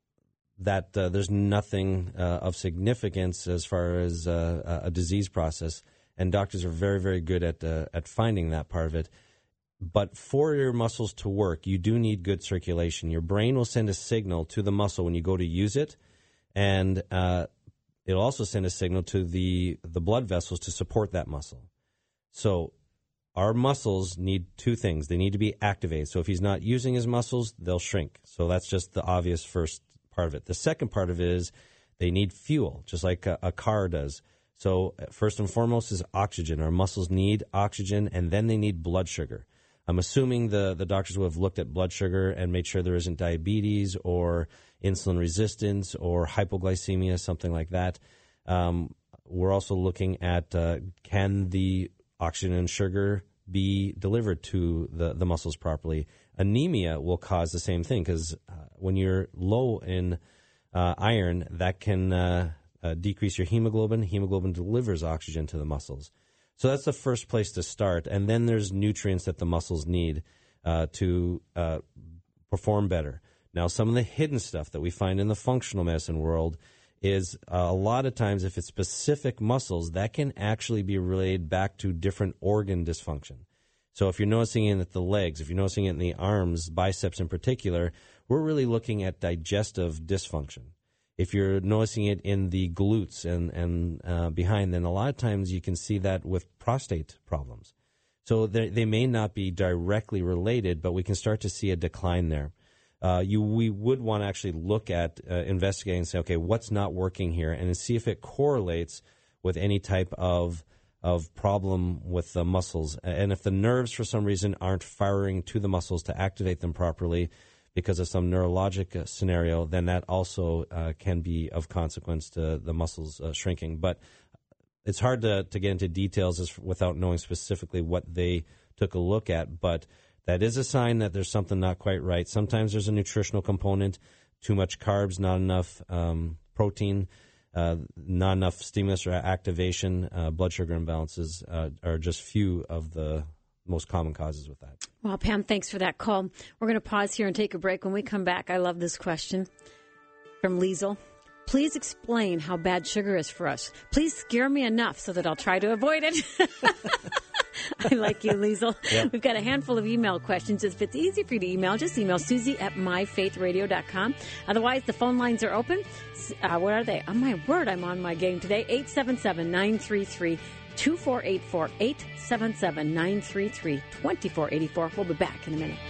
[SPEAKER 2] that uh, there's nothing uh, of significance as far as uh, a disease process, and doctors are very, very good at uh, at finding that part of it. But for your muscles to work, you do need good circulation. Your brain will send a signal to the muscle when you go to use it, and uh, it'll also send a signal to the, the blood vessels to support that muscle. So our muscles need two things. They need to be activated. So if he's not using his muscles, they'll shrink. So that's just the obvious first part of it. The second part of it is they need fuel, just like a, a car does. So first and foremost is oxygen. Our muscles need oxygen, and then they need blood sugar. I'm assuming the, the doctors will have looked at blood sugar and made sure there isn't diabetes or insulin resistance or hypoglycemia, something like that. Um, we're also looking at uh, can the oxygen and sugar be delivered to the, the muscles properly. Anemia will cause the same thing because uh, when you're low in uh, iron, that can uh, uh, decrease your hemoglobin. Hemoglobin delivers oxygen to the muscles. So that's the first place to start. And then there's nutrients that the muscles need uh, to uh, perform better. Now, some of the hidden stuff that we find in the functional medicine world is uh, a lot of times if it's specific muscles, that can actually be related back to different organ dysfunction. So if you're noticing it at the legs, if you're noticing it in the arms, biceps in particular, we're really looking at digestive dysfunction. If you're noticing it in the glutes and, and uh, behind, then a lot of times you can see that with prostate problems. So they, they may not be directly related, but we can start to see a decline there. Uh, you, we would want to actually look at uh, investigating and say, okay, what's not working here, and see if it correlates with any type of of problem with the muscles. And if the nerves, for some reason, aren't firing to the muscles to activate them properly because of some neurologic uh, scenario, then that also uh, can be of consequence to the muscles uh, shrinking. But it's hard to, to get into details as, without knowing specifically what they took a look at. But that is a sign that there's something not quite right. Sometimes there's a nutritional component, too much carbs, not enough um, protein, uh, not enough stimulus or activation. Uh, blood sugar imbalances uh, are just few of the most common causes with that.
[SPEAKER 1] Well, Pam, thanks for that call. We're going to pause here and take a break. When we come back, I love this question from Liesel. Please explain how bad sugar is for us. Please scare me enough so that I'll try to avoid it. I like you, Liesel. Yep. We've got a handful of email questions. If it's easy for you to email, just email Susie at my faith radio dot com. Otherwise, the phone lines are open. Uh, what are they? Oh, my word, I'm on my game today. eight seven seven, nine three three, two four eight four. eight seven seven, nine three three, two four eight four. We'll be back in a minute.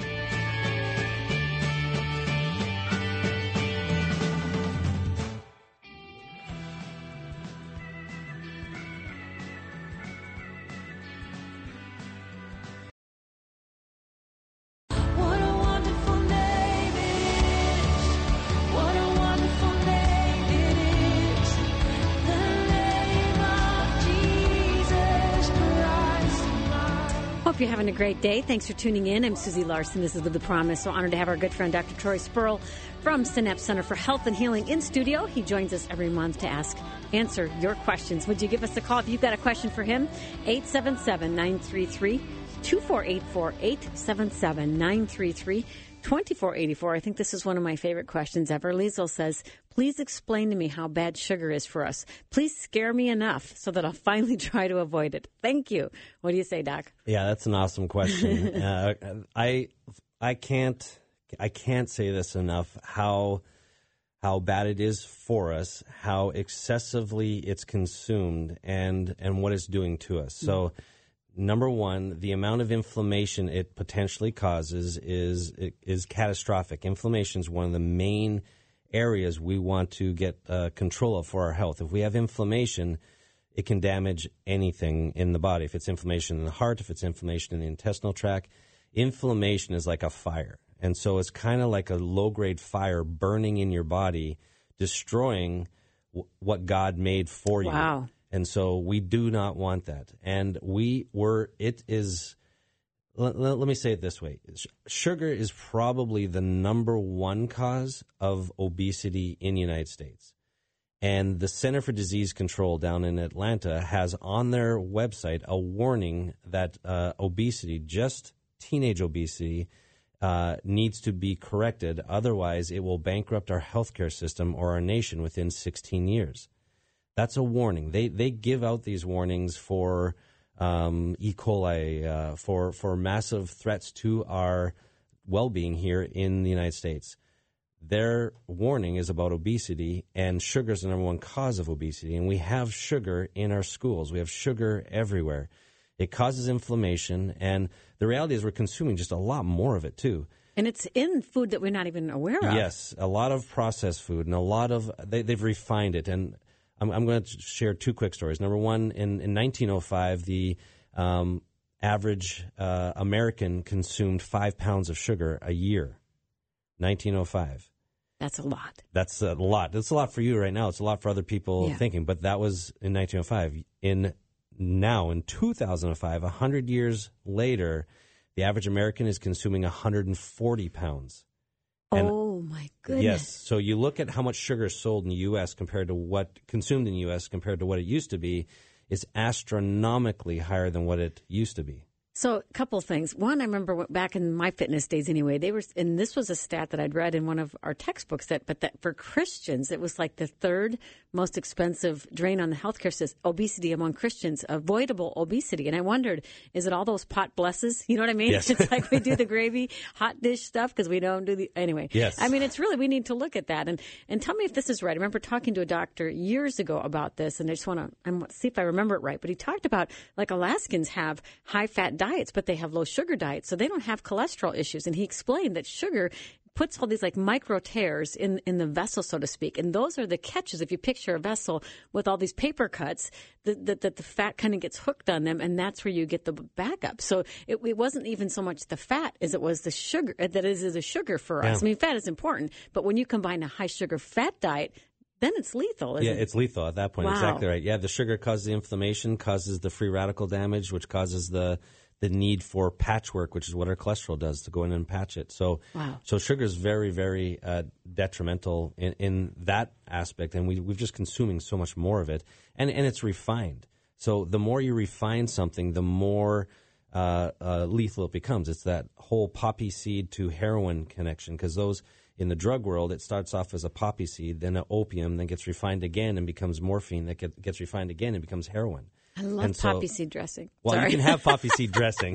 [SPEAKER 1] you're having a great day. Thanks for tuning in. I'm Susie Larson. This is With the Promise. So honored to have our good friend Doctor Troy Spurl from Synapse Center for Health and Healing in studio. He joins us every month to ask, answer your questions. Would you give us a call if you've got a question for him? eight seven seven, nine three three, two four eight four, eight seven seven, nine three three, two four eight four. I think this is one of my favorite questions ever. Liesl says, please explain to me how bad sugar is for us. Please scare me enough so that I'll finally try to avoid it. Thank you. What do you say, Doc?
[SPEAKER 2] Yeah, that's an awesome question. uh, I I can't I can't say this enough, how how bad it is for us, how excessively it's consumed, and and what it's doing to us. Mm-hmm. So number one, the amount of inflammation it potentially causes is is catastrophic. Inflammation is one of the main areas we want to get uh, control of for our health. If we have inflammation, it can damage anything in the body. If it's inflammation in the heart, if it's inflammation in the intestinal tract, inflammation is like a fire. And so it's kind of like a low-grade fire burning in your body, destroying w- what God made for you.
[SPEAKER 1] Wow.
[SPEAKER 2] And so we do not want that. And we were, it is, let, let me say it this way. Sugar is probably the number one cause of obesity in the United States. And the Center for Disease Control down in Atlanta has on their website a warning that uh, obesity, just teenage obesity, uh, needs to be corrected. Otherwise, it will bankrupt our healthcare system or our nation within sixteen years. That's a warning. They they give out these warnings for um, E. coli, uh, for for massive threats to our well-being here in the United States. Their warning is about obesity, and sugar is the number one cause of obesity. And we have sugar in our schools. We have sugar everywhere. It causes inflammation, and the reality is we're consuming just a lot more of it, too.
[SPEAKER 1] And it's in food that we're not even aware of.
[SPEAKER 2] Yes, a lot of processed food, and a lot of, they, they've refined it. And I'm, I'm going to share two quick stories. Number one, in, in nineteen oh five, the um, average uh, American consumed five pounds of sugar a year. nineteen oh five.
[SPEAKER 1] That's a lot.
[SPEAKER 2] That's a lot. That's a lot for you right now. It's a lot for other people
[SPEAKER 1] yeah.
[SPEAKER 2] thinking. But that was in nineteen oh five. In now, in two thousand five, one hundred years later, the average American is consuming one hundred forty pounds. And
[SPEAKER 1] oh, my goodness.
[SPEAKER 2] Yes. So you look at how much sugar is sold in the U S compared to what consumed in the U S compared to what it used to be, it's astronomically higher than what it used to be.
[SPEAKER 1] So a couple of things. One, I remember back in my fitness days anyway, they were, and this was a stat that I'd read in one of our textbooks, that, but that for Christians, it was like the third most expensive drain on the healthcare system, obesity among Christians, avoidable obesity. And I wondered, is it all those pot blesses? You know what I mean?
[SPEAKER 2] Yes.
[SPEAKER 1] It's like we do the gravy hot dish stuff because we don't do the, anyway.
[SPEAKER 2] Yes.
[SPEAKER 1] I mean, it's really, we need to look at that. And, and tell me if this is right. I remember talking to a doctor years ago about this, and I just want to see if I remember it right. But he talked about, like, Alaskans have high fat diets, but they have low sugar diets, so they don't have cholesterol issues. And he explained that sugar puts all these like micro tears in, in the vessel, so to speak. And those are the catches. If you picture a vessel with all these paper cuts, that the, the, the fat kind of gets hooked on them, and that's where you get the backup. So it, it wasn't even so much the fat as it was the sugar, that is the sugar for us.
[SPEAKER 2] Yeah.
[SPEAKER 1] I mean, fat is important, but when you combine a high sugar fat diet, then it's lethal, isn't
[SPEAKER 2] yeah,
[SPEAKER 1] it?
[SPEAKER 2] it's lethal at that point.
[SPEAKER 1] Wow.
[SPEAKER 2] Exactly right. Yeah, the sugar causes the inflammation, causes the free radical damage, which causes the the need for patchwork, which is what our cholesterol does, to go in and patch it. So,
[SPEAKER 1] wow.
[SPEAKER 2] so sugar is very, very uh, detrimental in, in that aspect, and we, we're just consuming so much more of it, and, and it's refined. So the more you refine something, the more uh, uh, lethal it becomes. It's that whole poppy seed to heroin connection, because those in the drug world, it starts off as a poppy seed, then an opium, then gets refined again and becomes morphine, that get, gets refined again and becomes heroin.
[SPEAKER 1] I love
[SPEAKER 2] and so,
[SPEAKER 1] poppy seed dressing.
[SPEAKER 2] Well,
[SPEAKER 1] Sorry.
[SPEAKER 2] you can have poppy seed dressing.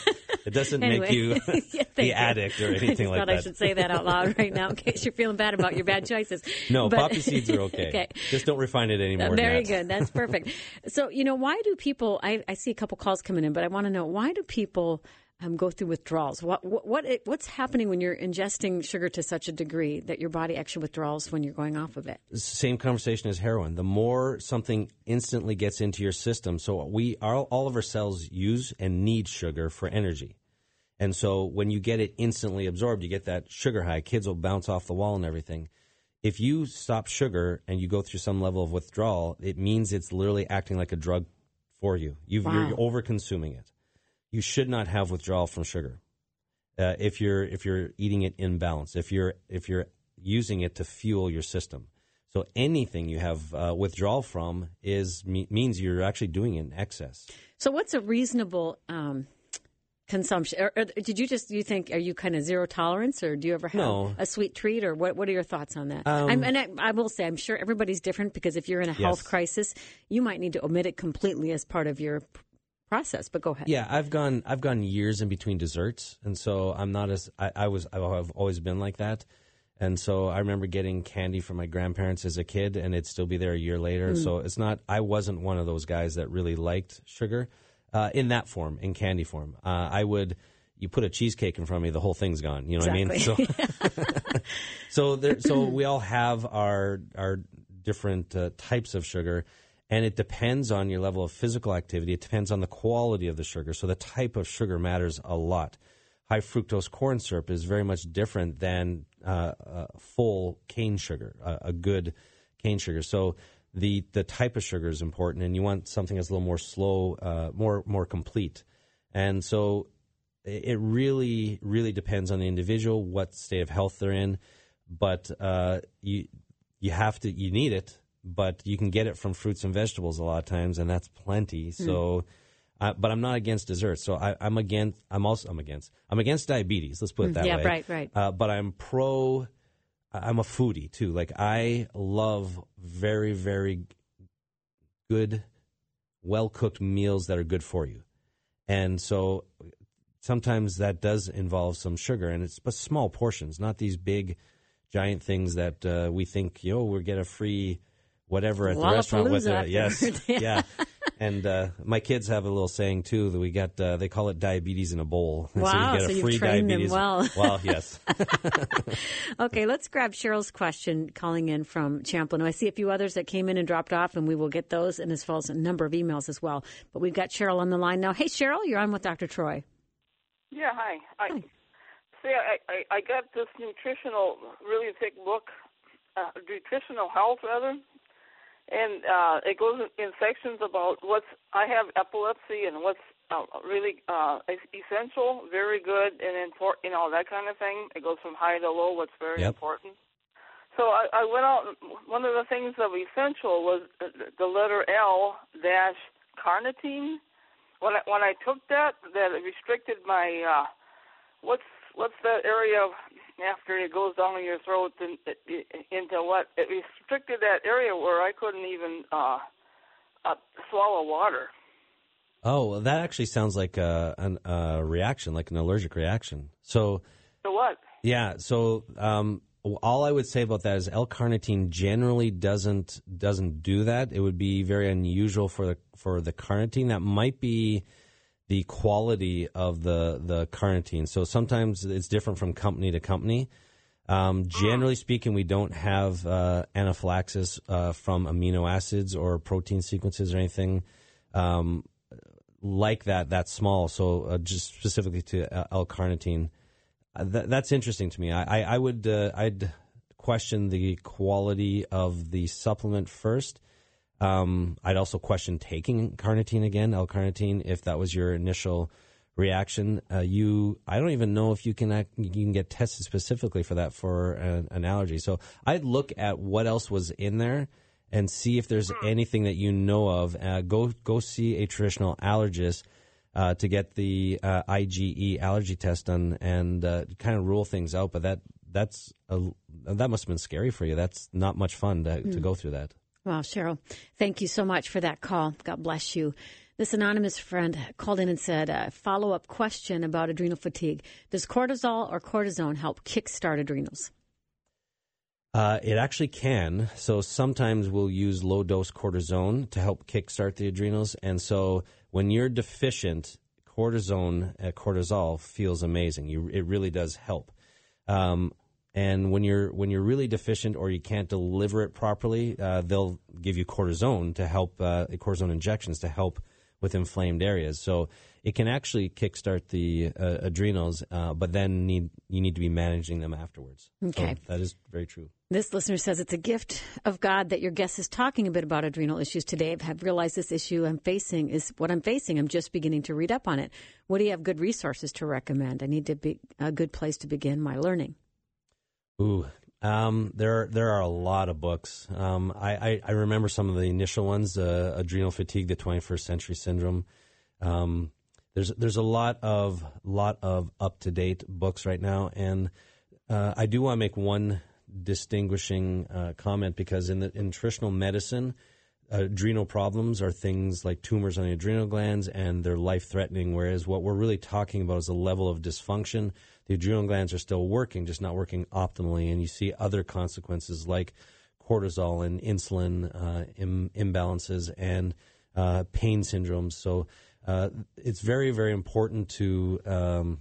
[SPEAKER 2] It doesn't
[SPEAKER 1] anyway.
[SPEAKER 2] make you
[SPEAKER 1] yeah,
[SPEAKER 2] the
[SPEAKER 1] you.
[SPEAKER 2] addict or anything
[SPEAKER 1] I just
[SPEAKER 2] like
[SPEAKER 1] thought
[SPEAKER 2] that.
[SPEAKER 1] I should say that out loud right now in case you're feeling bad about your bad choices.
[SPEAKER 2] No,
[SPEAKER 1] but,
[SPEAKER 2] poppy seeds are okay.
[SPEAKER 1] okay.
[SPEAKER 2] Just don't refine it anymore.
[SPEAKER 1] Uh, very
[SPEAKER 2] than that.
[SPEAKER 1] good. That's perfect. So, you know, why do people, I, I see a couple calls coming in, but I want to know, why do people um, go through withdrawals? What, what, what it, what's happening when you're ingesting sugar to such a degree that your body actually withdraws when you're going off of it?
[SPEAKER 2] Same conversation as heroin. The more something instantly gets into your system, so we all, all of our cells use and need sugar for energy. And so when you get it instantly absorbed, you get that sugar high. Kids will bounce off the wall and everything. If you stop sugar and you go through some level of withdrawal, it means it's literally acting like a drug for you. You've,
[SPEAKER 1] wow.
[SPEAKER 2] You're over-consuming it. you should not have withdrawal from sugar. Uh, if you're if you're eating it in balance, if you're if you're using it to fuel your system, so anything you have uh, withdrawal from is me, means you're actually doing it in excess.
[SPEAKER 1] So, what's a reasonable um, consumption? Or, or did you just you think are you kind of zero tolerance, or do you ever have
[SPEAKER 2] No.
[SPEAKER 1] a sweet treat, or what? What are your thoughts on that?
[SPEAKER 2] Um,
[SPEAKER 1] I'm, and I, I will say, I'm sure everybody's different because if you're in a health
[SPEAKER 2] Yes.
[SPEAKER 1] crisis, you might need to omit it completely as part of your process. But go ahead.
[SPEAKER 2] Yeah, I've gone I've gone years in between desserts, and so I'm not as I, I was I've always been like that, and so I remember getting candy from my grandparents as a kid, and it'd still be there a year later.
[SPEAKER 1] Mm.
[SPEAKER 2] So it's not I wasn't one of those guys that really liked sugar uh, in that form, in candy form. Uh, I would you put a cheesecake in front of me, the whole thing's gone. You know
[SPEAKER 1] Exactly.
[SPEAKER 2] what I mean? So so there so we all have our our different uh, types of sugar. And it depends on your level of physical activity. It depends on the quality of the sugar. So the type of sugar matters a lot. High fructose corn syrup is very much different than uh, uh, full cane sugar, uh, a good cane sugar. So the the type of sugar is important, and you want something that's a little more slow, uh, more more complete. And so it really really depends on the individual, what state of health they're in. But uh, you you have to you need it. But you can get it from fruits and vegetables a lot of times, and that's plenty. So, mm. uh, but I'm not against desserts. So I, I'm against. I'm also. I'm against. I'm against diabetes. Let's put it that
[SPEAKER 1] yeah,
[SPEAKER 2] way.
[SPEAKER 1] Yeah, right, right.
[SPEAKER 2] Uh, but I'm pro. I'm a foodie too. Like I love very, very good, well cooked meals that are good for you, and so sometimes that does involve some sugar, and it's but small portions, not these big, giant things that uh, we think. You know, we get a free. Whatever at the restaurant with it, yes,
[SPEAKER 1] yeah.
[SPEAKER 2] yeah. And uh, my kids have a little saying too that we got. Uh, they call it diabetes in a bowl.
[SPEAKER 1] Wow,
[SPEAKER 2] so you get
[SPEAKER 1] so
[SPEAKER 2] a
[SPEAKER 1] you've
[SPEAKER 2] free
[SPEAKER 1] trained
[SPEAKER 2] diabetes.
[SPEAKER 1] them well.
[SPEAKER 2] Well, yes.
[SPEAKER 1] Okay, let's grab Cheryl's question calling in from Champlin. I see a few others that came in and dropped off, and we will get those, and as well as a number of emails as well. But we've got Cheryl on the line now. Hey, Cheryl, you're on with Doctor Troy.
[SPEAKER 5] Yeah, hi. I,
[SPEAKER 1] Hi.
[SPEAKER 5] See, I, I, I got this nutritional, really thick book, uh, nutritional health rather. And uh, it goes in sections about what's, I have epilepsy and what's uh, really uh, essential, very good, and important, you know, that kind of thing. It goes from high to low, what's very
[SPEAKER 2] Yep.
[SPEAKER 5] important. So I, I went out, one of the things that was essential was the letter L dash carnitine. When I, when I took that, that restricted my, uh, what's, what's that area of, after it goes down your throat and, into what? It restricted that area where I couldn't even uh, uh, swallow water.
[SPEAKER 2] Oh, well, that actually sounds like a, an, a reaction, like an allergic reaction. So,
[SPEAKER 5] So what?
[SPEAKER 2] yeah. So, um, all I would say about that is L-carnitine generally doesn't doesn't do that. It would be very unusual for the for the carnitine. That might be the quality of the, the carnitine. So sometimes it's different from company to company. Um, generally speaking, we don't have uh, anaphylaxis uh, from amino acids or protein sequences or anything um, like that, that small. So uh, just specifically to uh, L-carnitine. Uh, th- that's interesting to me. I, I, I would uh, I'd question the quality of the supplement first. Um, I'd also question taking carnitine again, L-carnitine, if that was your initial reaction. Uh, you, I don't even know if you can act, you can get tested specifically for that for an, an allergy. So I'd look at what else was in there and see if there's anything that you know of. Uh, go go see a traditional allergist uh, to get the uh, I G E allergy test done and uh, kind of rule things out. But that that's a, that must have been scary for you. That's not much fun to, mm. to go through that.
[SPEAKER 1] Wow, Cheryl, thank you so much for that call. God bless you. This anonymous friend called in and said, a follow-up question about adrenal fatigue. Does cortisol or cortisone help kickstart adrenals?
[SPEAKER 2] Uh, it actually can. So sometimes we'll use low-dose cortisone to help kickstart the adrenals. And so when you're deficient, cortisone, uh, cortisol feels amazing. You, it really does help. Um And when you're when you're really deficient or you can't deliver it properly, uh, they'll give you cortisone to help uh, cortisone injections to help with inflamed areas. So it can actually kickstart the uh, adrenals, uh, but then need you need to be managing them afterwards.
[SPEAKER 1] Okay,
[SPEAKER 2] so that is very true.
[SPEAKER 1] This listener says it's a gift of God that your guest is talking a bit about adrenal issues today. I have realized this issue I'm facing is what I'm facing. I'm just beginning to read up on it. What do you have good resources to recommend? I need to be a good place to begin my learning.
[SPEAKER 2] Ooh, um, there there are a lot of books. Um, I, I, I remember some of the initial ones, uh, Adrenal Fatigue, the twenty-first Century Syndrome. Um, there's there's a lot of lot of up to date books right now, and uh, I do want to make one distinguishing uh, comment, because in the in traditional medicine, uh, adrenal problems are things like tumors on the adrenal glands, and they're life-threatening, whereas what we're really talking about is a level of dysfunction. The adrenal glands are still working, just not working optimally, and you see other consequences like cortisol and insulin uh, Im- imbalances and uh, pain syndromes. So uh, it's very, very important to um,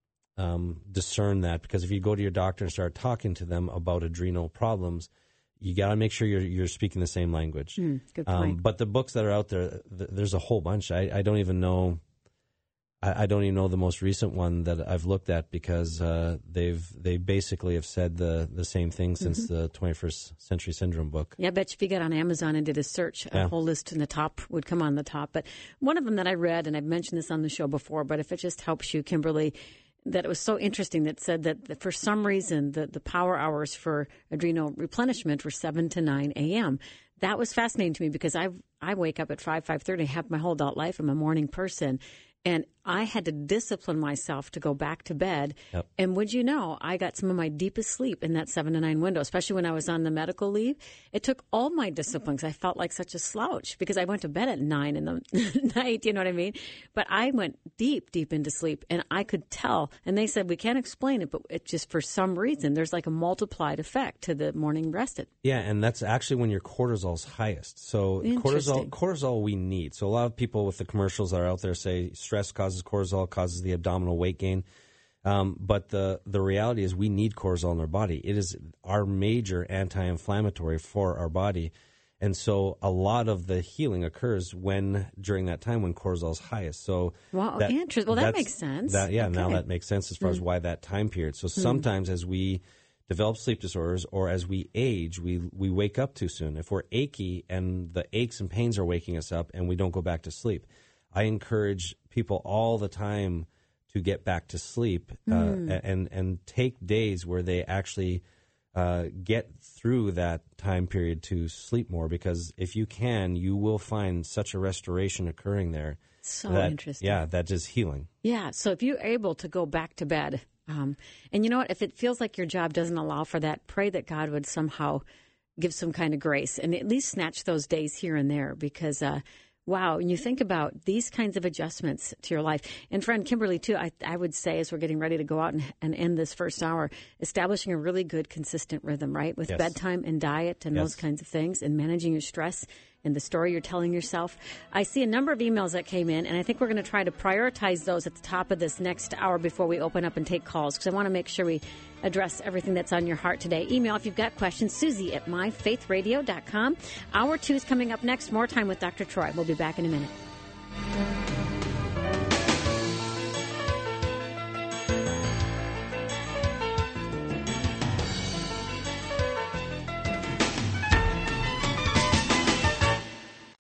[SPEAKER 2] Um, discern that, because if you go to your doctor and start talking to them about adrenal problems, you got to make sure you're you're speaking the same language.
[SPEAKER 1] Mm, good point.
[SPEAKER 2] Um, but the books that are out there, th- there's a whole bunch. I, I don't even know. I, I don't even know the most recent one that I've looked at, because uh, they've they basically have said the the same thing since mm-hmm. the twenty-first Century Syndrome book.
[SPEAKER 1] Yeah, I bet if you got on Amazon and did a search, a
[SPEAKER 2] yeah.
[SPEAKER 1] whole list in the top would come on the top. But one of them that I read, and I've mentioned this on the show before, but if it just helps you, Kimberly, that it was so interesting that said that for some reason the, the power hours for adrenal replenishment were seven to nine a.m. That was fascinating to me, because I I wake up at five, five thirty, have my whole adult life. I'm a morning person. And I had to discipline myself to go back to bed.
[SPEAKER 2] Yep.
[SPEAKER 1] And would you know, I got some of my deepest sleep in that seven to nine window, especially when I was on the medical leave. It took all my disciplines. I felt like such a slouch because I went to bed at nine in the night, you know what I mean? But I went deep, deep into sleep, and I could tell. And they said, we can't explain it, but it just, for some reason, there's like a multiplied effect to the morning rested.
[SPEAKER 2] Yeah, and that's actually when your cortisol's highest. So cortisol, cortisol we need. So a lot of people with the commercials that are out there say stress causes cortisol, causes the abdominal weight gain. Um, but the, the reality is we need cortisol in our body. It is our major anti-inflammatory for our body. And so a lot of the healing occurs when during that time when cortisol is highest. So
[SPEAKER 1] wow,
[SPEAKER 2] that,
[SPEAKER 1] interesting. Well, that makes sense.
[SPEAKER 2] That, yeah,
[SPEAKER 1] okay.
[SPEAKER 2] Now that makes sense as far mm. as why that time period. So mm. sometimes as we develop sleep disorders or as we age, we we wake up too soon. If we're achy and the aches and pains are waking us up and we don't go back to sleep, I encourage people all the time to get back to sleep uh, mm. and and take days where they actually uh, get through that time period to sleep more, because if you can, you will find such a restoration occurring there.
[SPEAKER 1] So
[SPEAKER 2] that,
[SPEAKER 1] interesting.
[SPEAKER 2] Yeah, that is healing.
[SPEAKER 1] Yeah, so if you're able to go back to bed, um, and you know what, if it feels like your job doesn't allow for that, pray that God would somehow give some kind of grace and at least snatch those days here and there, because uh, wow, and you think about these kinds of adjustments to your life. And friend Kimberly, too, I, I would say as we're getting ready to go out and, and end this first hour, establishing a really good, consistent rhythm, right, with
[SPEAKER 2] yes.
[SPEAKER 1] bedtime and diet and
[SPEAKER 2] yes.
[SPEAKER 1] those kinds of things, and managing your stress and the story you're telling yourself. I see a number of emails that came in, and I think we're going to try to prioritize those at the top of this next hour before we open up and take calls, because I want to make sure we address everything that's on your heart today. Email if you've got questions, Susie at my faith radio dot com. Hour two is coming up next. More time with Doctor Troy. We'll be back in a minute.